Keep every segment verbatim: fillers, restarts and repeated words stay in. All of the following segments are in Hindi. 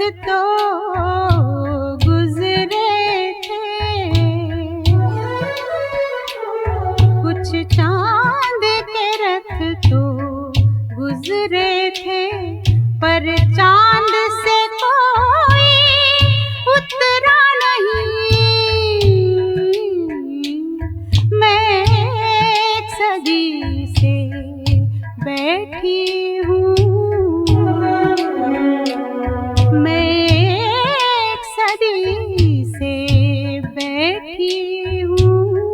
तो गुजरे थे, कुछ चांद के रथ तो गुजरे थे, पर चांद से कोई उतरा नहीं। मैं एक सदी से बैठी हूँ, मैं एक सदी से बैठी हूँ।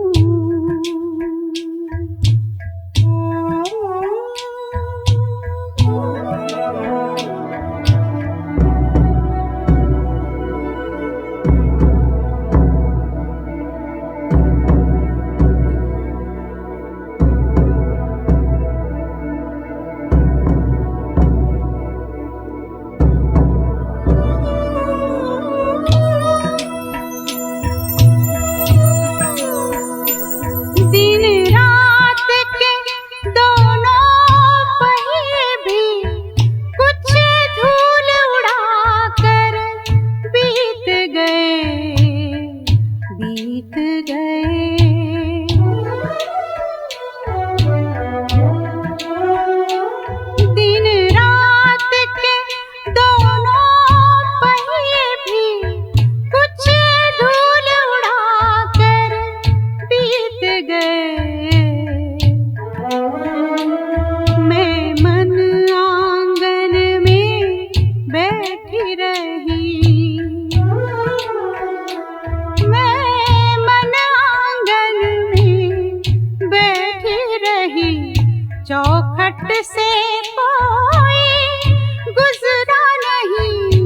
चौखट से कोई गुजरा नहीं,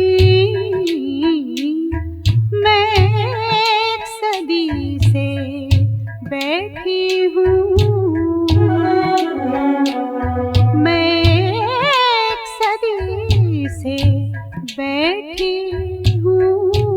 मैं एक सदी से बैठी हूँ, मैं एक सदी से बैठी हूँ।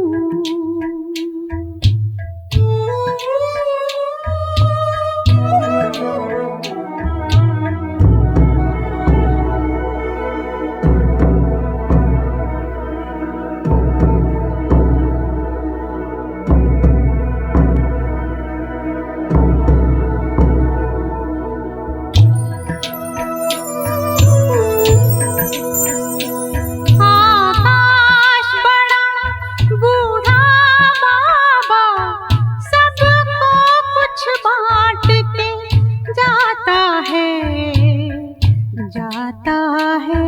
जाता है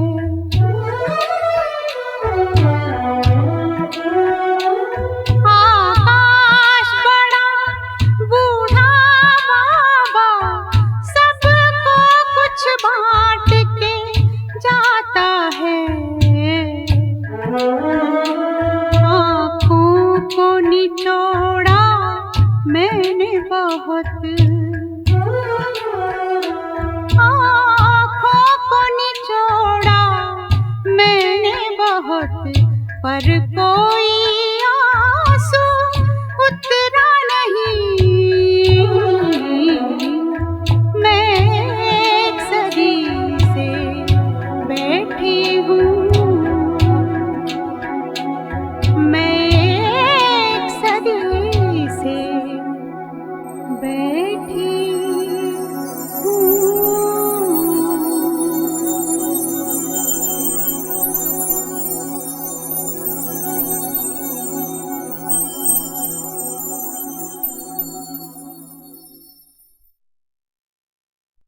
आकाश बड़ा बूढ़ा बाबा, सबको कुछ बांट के जाता है। आँखों को निचोड़ा मैंने बहुत, पर